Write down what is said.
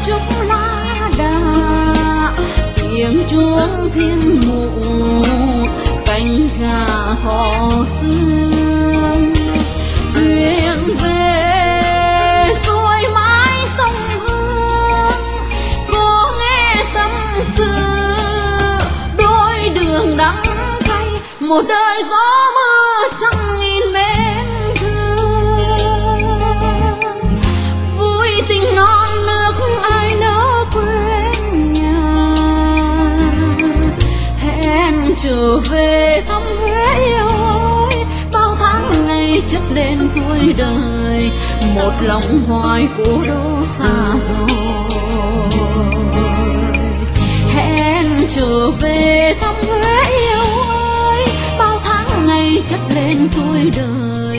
trúc lá đà, tiếng chuông thiên mụ cánh gà họ sương. Thuyền về xuôi mái sông Hương, cô nghe tâm sự đôi đường đắng cay, một đời gió mưa trăm nghìn mến thương. Vui tình non nước ai nỡ quên nhà, hẹn trở về thăm Huế yêu ơi. Bao tháng ngày chất đến cuối đời, một lòng hoài cố đô xa rồi. Hẹn trở về thăm Huế yêu ơi, bao tháng ngày chất lên tuổi đời,